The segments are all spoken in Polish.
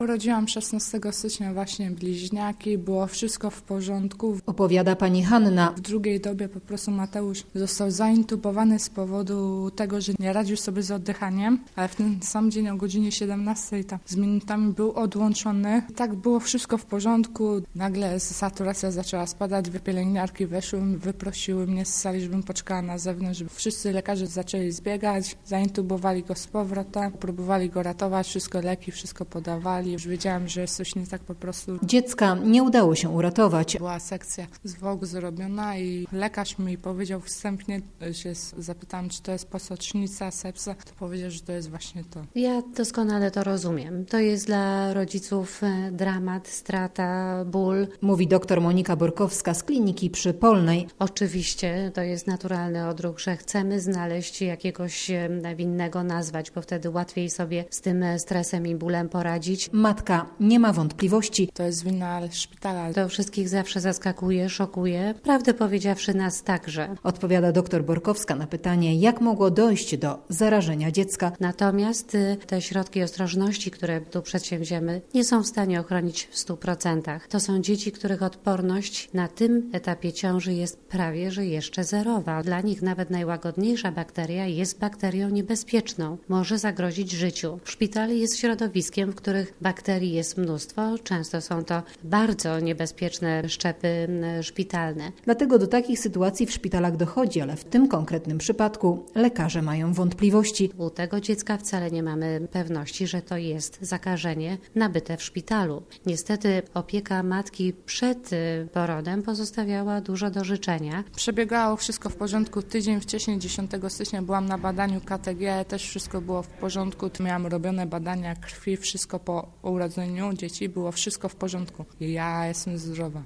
Urodziłam 16 stycznia właśnie bliźniaki, było wszystko w porządku. Opowiada pani Hanna. W drugiej dobie po prostu Mateusz został zaintubowany z powodu tego, że nie radził sobie z oddychaniem, ale w ten sam dzień o godzinie 17 tam z minutami był odłączony. Tak było wszystko w porządku. Nagle saturacja zaczęła spadać, dwie pielęgniarki weszły, wyprosiły mnie z sali, żebym poczekała na zewnątrz. Wszyscy lekarze zaczęli zbiegać, zaintubowali go z powrotem, próbowali go ratować, wszystko leki, wszystko podawali. Już wiedziałam, że jest coś nie tak po prostu. Dziecka nie udało się uratować. Była sekcja zwłok zrobiona i lekarz mi powiedział wstępnie, że zapytałam, czy to jest posocznica, sepsa, to powiedział, że to jest właśnie to. Ja doskonale to rozumiem. To jest dla rodziców dramat, strata, ból. Mówi dr Monika Borkowska z kliniki przypolnej. Oczywiście to jest naturalny odruch, że chcemy znaleźć jakiegoś winnego, nazwać, bo wtedy łatwiej sobie z tym stresem i bólem poradzić. Matka nie ma wątpliwości. To jest wina szpitala. To wszystkich zawsze zaskakuje, szokuje. Prawdę powiedziawszy nas także. Odpowiada dr Borkowska na pytanie, jak mogło dojść do zarażenia dziecka. Natomiast te środki ostrożności, które tu przedsięwziemy, nie są w stanie ochronić w 100%. To są dzieci, których odporność na tym etapie ciąży jest prawie, że jeszcze zerowa. Dla nich nawet najłagodniejsza bakteria jest bakterią niebezpieczną. Może zagrozić życiu. Szpital jest środowiskiem, w których bakterii jest mnóstwo. Często są to bardzo niebezpieczne szczepy szpitalne. Dlatego do takich sytuacji w szpitalach dochodzi, ale w tym konkretnym przypadku lekarze mają wątpliwości. U tego dziecka wcale nie mamy pewności, że to jest zakażenie nabyte w szpitalu. Niestety opieka matki przed porodem pozostawiała dużo do życzenia. Przebiegało wszystko w porządku. Tydzień wcześniej, 10 stycznia, byłam na badaniu KTG, też wszystko było w porządku. Miałam robione badania krwi, wszystko po urodzeniu dzieci, było wszystko w porządku. I ja jestem zdrowa.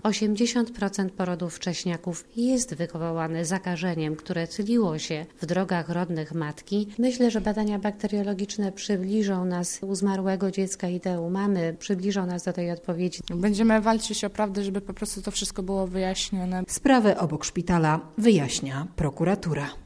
80% porodów wcześniaków jest wywołane zakażeniem, które tliło się w drogach rodnych matki. Myślę, że badania bakteriologiczne przybliżą nas u zmarłego dziecka i u mamy, przybliżą nas do tej odpowiedzi. Będziemy walczyć o prawdę, żeby po prostu to wszystko było wyjaśnione. Sprawę obok szpitala wyjaśnia prokuratura.